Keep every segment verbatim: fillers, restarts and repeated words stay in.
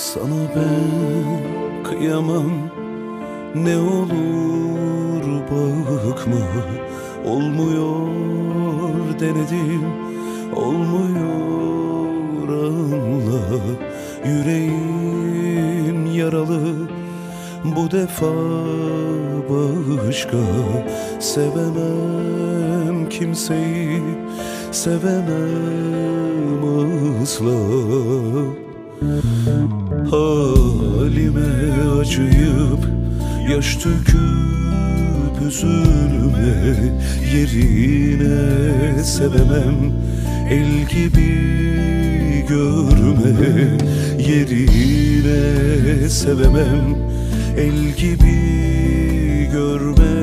Sana ben kıyamam, ne olur bakma. Olmuyor denedim, olmuyor anla. Yüreğim yaralı, bu defa başka. Sevemem kimseyi, sevemem asla. Halime acıyıp yaş döküp üzülme, yerine sevemem, el gibi görme. Yerine sevemem, el gibi görme.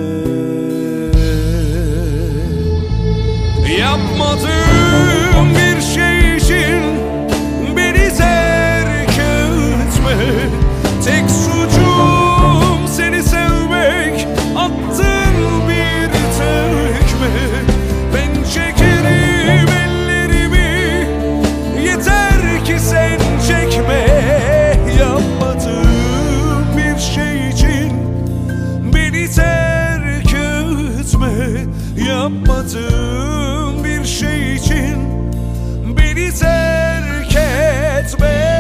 Yapmadığım bir şey için beni terk etme. Tek suçum seni sevmek, attın bir tekme. Ben çekerim ellerimi, yeter ki sen çekme. Yapmadığım bir şey için beni terk etme. Yapmadığım bir şey için beni terk etme.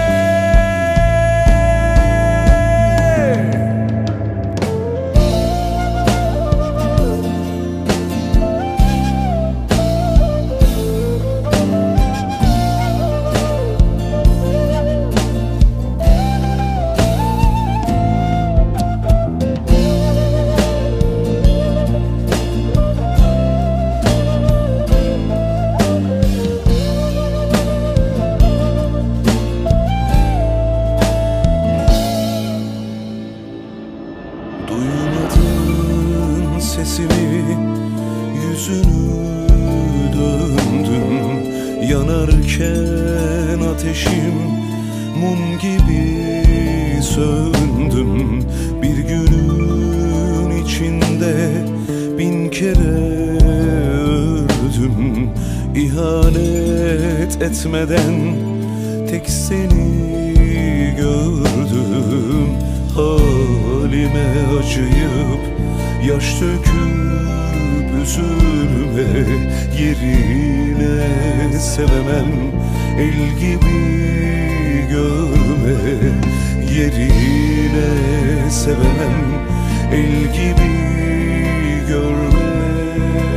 Duymadın sesimi, yüzünü döndüm. Yanarken ateşim mum gibi söndüm. Bir günün içinde bin kere öldüm. İhanet etmeden tek seni gördüm. Halime acıyıp yaş döküp üzülme, yerine sevemem, el gibi görme. Yerine sevemem, el gibi görme.